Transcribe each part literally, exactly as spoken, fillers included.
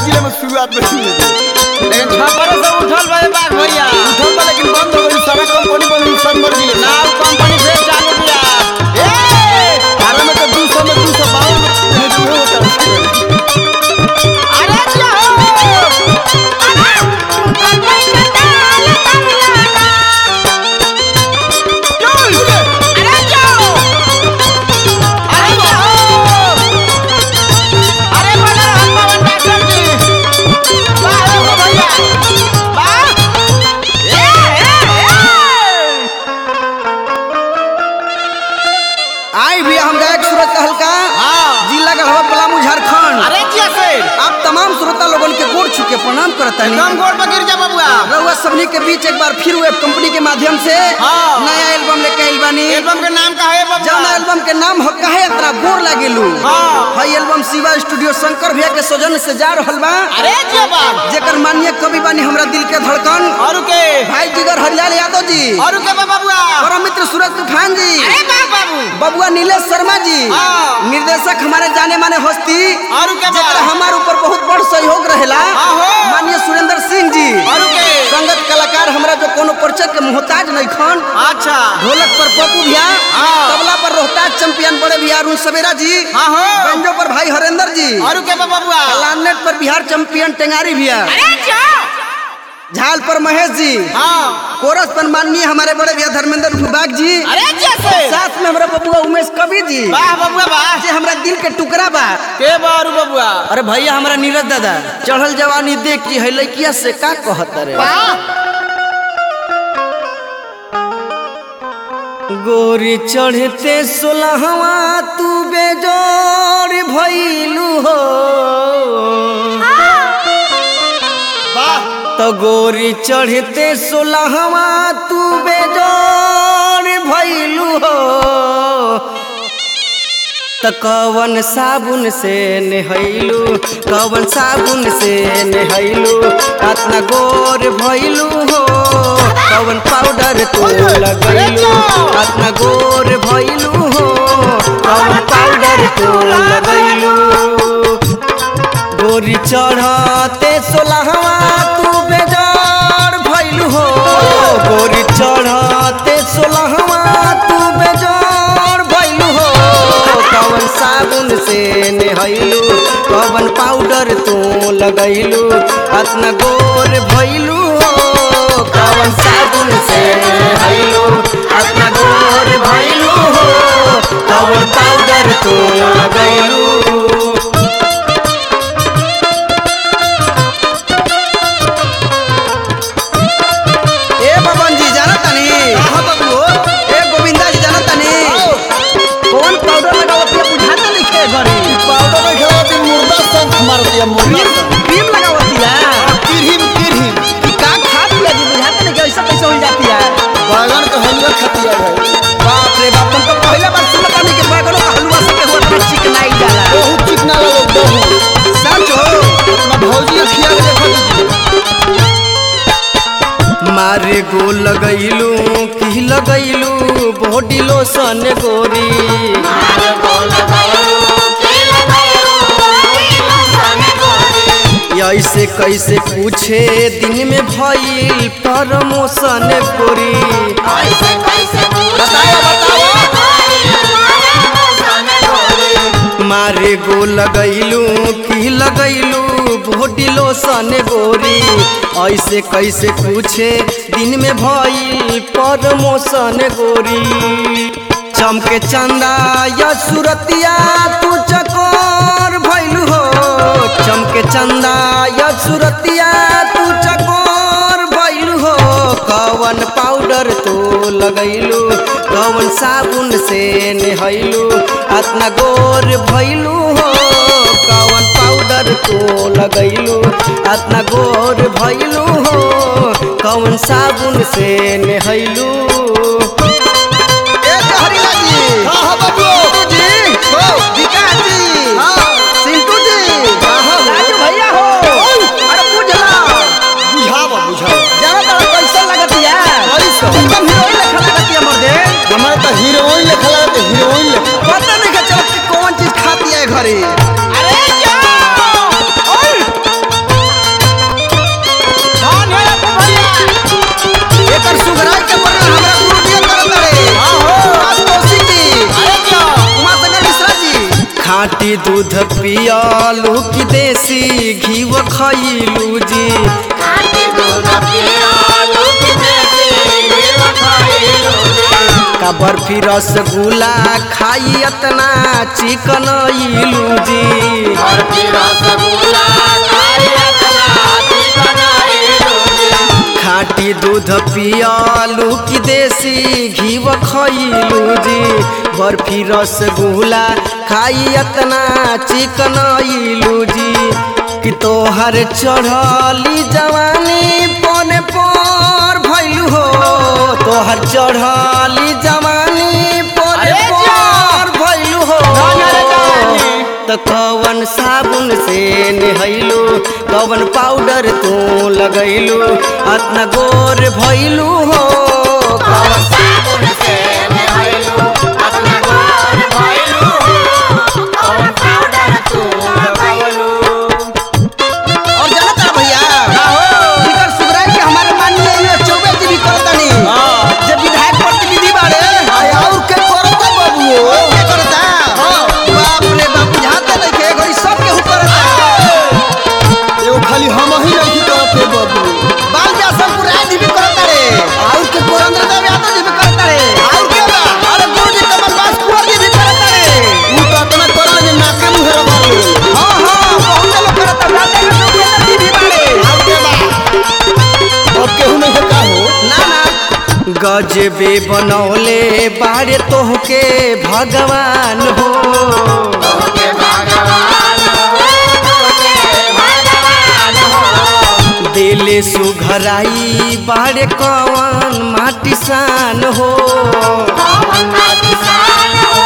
जिले में शुरुआत में लेकिन छपरे से उठल भाई बाग भैया उठल बा लेकिन बंद हो गई सारा कंपनी बंद हुई सब मर जिले नाव कंपनी फिर चालू किया ए अरे में तो दो सौ में दो सौ बावन में जो होता अरे क्या के प्रणाम करता एकदम गोड़ पर गिर जा बबुआ रउआ सबनी के बीच एक बार फिर वेब कंपनी के माध्यम से हाँ। नया एल्बम लेके आइल बानी। एल्बम के नाम का है बबुआ? जौन एल्बम के नाम हो काहे इतना गोर लागेलू। हाँ। हई एल्बम शिवा स्टूडियो शंकर भैया के सौजन्य से जा रहल बा। अरे क्या बात, जेकर माननीय कवि बानी हमरा दिल के धड़कन और के भाई जिगर हरिलाल यादव जी, और के बबुआ परम मित्र सूरज तूफान जी, अरे वाह बाबू बबुआ नीलेश शर्मा जी, हाँ। निर्देशक हमारे जाने माने हस्ती और के जेकर हमारे ऊपर बहुत बड़ सहयोग रहेला माननीय सुरेंद्र सिंह जी, और के संगत कलाकार हमरा जो कोनो परिचय के मोहताज नहीं खन। अच्छा ढोलक पर पप्पू भैया, हाँ। तबला पर रोहताज चैंपियन बड़े भैया अरुण सवेरा जी, हाँ हो बैंजो पर भाई हरेंद्र जी, और के बबुआ क्लारनेट पर बिहार चैंपियन टेंगारी भैया, अरे क्या झाल पर महेश जी, हाँ। कोरस पर माननीय हमारे बड़े भैया धर्मेंद्र भूबाग जी, अरे जैसे साथ में हमारा बबुआ उमेश कवि जी, वाह बबुआ वाह जे हमरा दिल के टुकड़ा बा। के बारू बबुआ अरे भैया हमारा नीरज दादा चढ़ल जवानी देख के है लड़किया से का कहत रे गोरी चढ़ते सोलहवा तू बेजोर भइलू हो तो गोरी चढ़ते सोलहवा तू बेजोर भइलू हो तो कवन साबुन से नहैलू कवन साबुन से नहैलू अतना गोर भइलू हो कवन पाउडर तू लगैलू अतना गोर भइलू हो कवन पाउडर तू लगैलू गोरी चढ़ते सोलहवा तू बेजार भइलू हो गोरी चढ़ते सोलहवा तू बेजार भइलू हो कवन साबुन से नहैलू कवन पाउडर तू लगैलू अतना गोर भइलू हो कवन साबुन से नहैलू अतना गोर भइलू हो कवन पाउडर तू लगैलू। ए बबन जी जाना तनी हां बबू ए गोविंदा जी जाना तनी कौन पाउडर लगावतिया बुझाता नहीं के घरे पाउडर लगावती मुर्दा संग मार दिया मुर्दा क्रीम लगावतिया क्रीम क्रीम का खा दिया जी बुझाता नहीं कैसा कैसा हो जाती है बैगन का हलवा खातिया भाई बाप रे बाप तुम तो पहला बार सुनता नहीं कि बैगन का हलवा से के होता है चिकनाई जाला बहुत चिकना लगे बहुत सच हो अपना भौजी खिया के देखो मारे गो लगैलू की लगैलू बॉडी लोशन गोरी ऐसे कैसे पूछे दिन में भइल प्रमोशन गोरी बताओ बताओ मारे गो लगैलू की लगैलू बॉडी लोशन गोरी ऐसे कैसे पूछे दिन में भइल प्रमोशन गोरी चमके चंदा या सुरतिया तू चकोर भइलू हो चमके चंदा या सुरतिया तू चकोर भइलू हो कवन पाउडर तू लगैलू कवन साबुन से नहैलू अतना गोर भइलू हो कवन पाउडर तू लगैलू अतना गोर भइलू हो कवन साबुन से नहैलू। ए हरिला जी हां हां बाबू जी हो विकास जी हां सिंटू जी हां राजू भैया हो अरे बुझला बुझावा बुझावा जाना तारा कैसा लगतिया कैसा एकदम हीरोइन लेखा लगतिया मर्दे हमारे तो हीरोइन लेखा लगत हीरोइन लेखा पता नहीं के चल कौन चीज खाती है घरे अरे जाओ ओए दूध पियालू की देसी घीव खइलू जी का बर्फी रसगुल्ला खाई अतना चिकन इलू जी खाटी दूध पियालू की देसी घीव खइलू जी बर्फी रसगुल्ला खाई अतना चिकन इलू जी कि तोहर चढ़ली जवानी पने पर भइलू हो तोहर चढ़ली जवानी पने पर भइलू हो तो कवन साबुन से नहैलू कवन पाउडर तू लगैलू अतना गोर भइलू हो कवन साबुन से नहैलू अतना गोर भइलू हो कवन पाउडर तू लगैलू। और जानता भैया इधर सुधराई के हमारे माननीय चौबे जी भी करतनी जब विधायक प्रतिनिधि बाड़े और के करता बाबू के करता बाप रे बाप बुझाता नहीं के घड़ी सब के करता एगो खाली हम ही नहीं करते बाबू बाल जा सब पुराई जी भी करता रे और के पुरंदर देव यादव जी भी करता रे और के बा अरे गुरु जी कमल बास कुंवर जी भी करता रे ऊ तो अपना करल जे नाके मुहे रबालो हां हां बहुत लोग करता जाते हैं लोग ये जी भी बाड़े और के बा और केहू नहीं का हो ना ना गजबे बनौले बाड़े तोहके भगवान हो तोहके भगवान हो तोहके भगवान हो दिल सुघराई बाड़े कवन माटी सान हो कवन माटी सान हो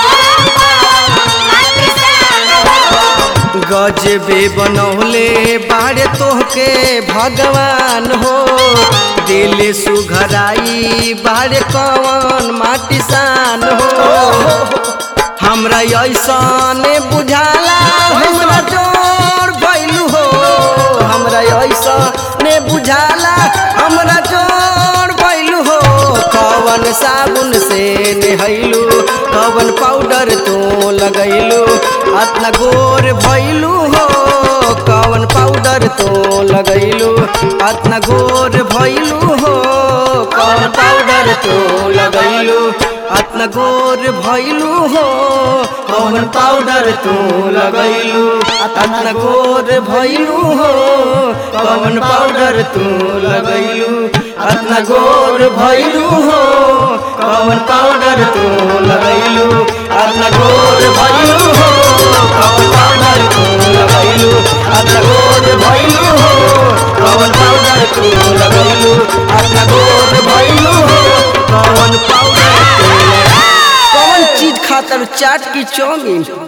माटी सान हो गजबे बनौले बाड़े तोहके भगवान हो दिल सुघराई बाड़े कवन माटी सान हो हमरा ऐसन बुझाला हमरा जोर भइलू हो हमरा ऐसन बुझाला हमरा जोर भइलू हो कवन साबुन से नहैलू कवन पाउडर तू लगैलू अतना गोर भइलू हो कवन पाउडर तू लगैलू अतना गोर भइलू हो कवन पाउडर तू लगैलू अतना गोर भइलू हो कवन पाउडर तू लगैलू अतना गोर भइलू हो कवन पाउडर तू लगैलू अतना गोर भइलू हो कवन पाउडर तू लगैलू अतना गोर भइलू हो कवन पाउडर तू लगैलू अतना गोर भइलू हो कवन पाउडर तू लगैलू अतना गोर भइलू हो कवन पाउडर कौन चीज खातर चाट की चौमिन।